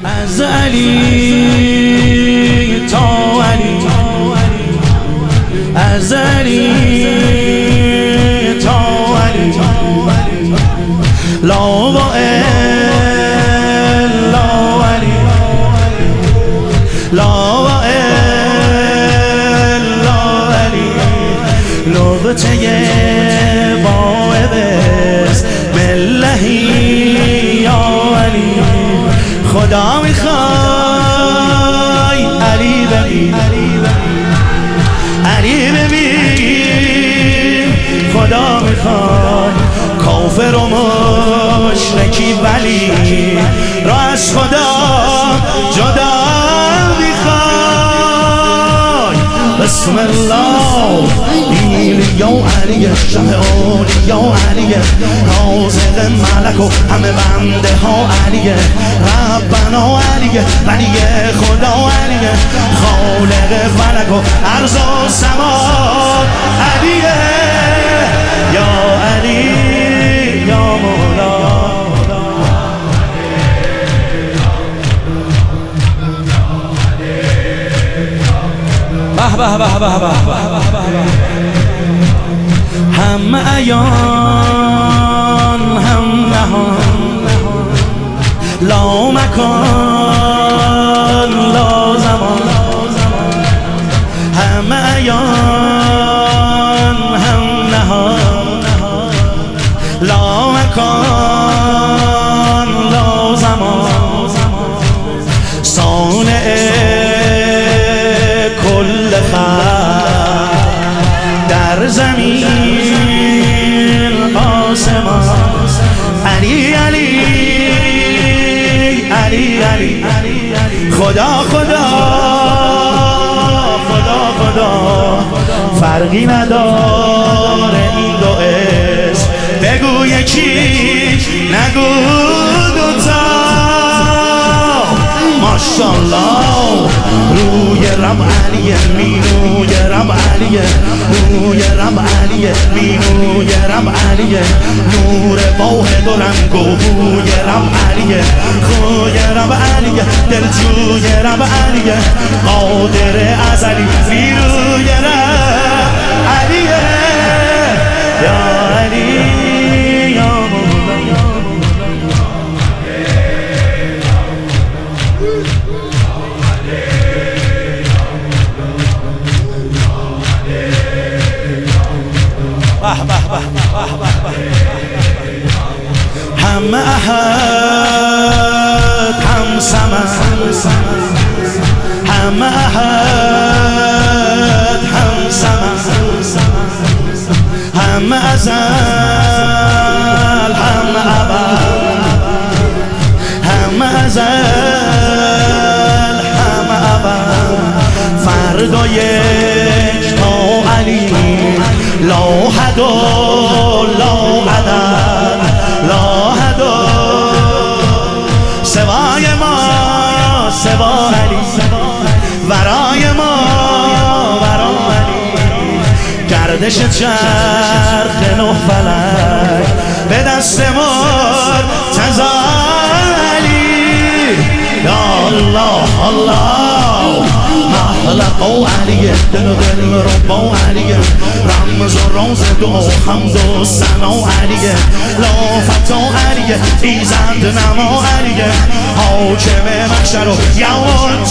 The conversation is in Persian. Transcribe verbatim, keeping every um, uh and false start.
از علی تا علی، از علی تا علی، لا و الا علی، لا و الا علی، لغته باعث ملهی یا علی. خدا میخوای علی ببین، علی ببین، خدا میخوای کافر و مشرکی ولی را از خدا جدا میخوای. بسم الله یا علی، شه یا علی، رازق ملک و همه بنده ها علی، ربنا علی، ولی خدا علی، خالق فلک و ارض و سما علی، یا علی یا مولا. به به به به به به، هم عیان هم نهان، لا مکان لا زمان، هم عیان هم نهان، لا مکان لا زمان، صانع کل خلق در زمین آسمان، علی علی علی علی، خدا خدا خدا خدا، فرقی نداره این دو اسم، بگو یکی نگو دوتا. ماشاءالله روی رب علیه، مینوی رب علیه، روی رب علیه، مینوی رب علیه، نور واحد و رنگ و بوی رب علیه، خوی رب علیه، دلجوی رب علیه، قادر ازلی نیروی رب علیه، یا علی یا هم احد هم صمد، هم احد هم صمد، هم ازل هم ابد، هم ازل هم ابد، فردا یک تا علی، لا حد و لا عدد، لا حد سوای ما سوا علی، ورای ما ورا علی، گردش چرخ نه فلک به دست مرتضی علی، یا الله الله محلق و علیه، دل و دل ربا و علیه، رمز و راز دعا حمد و ثنا علیه، لافت و علیه، ایزد نما علیه، حاکم محشر و یوم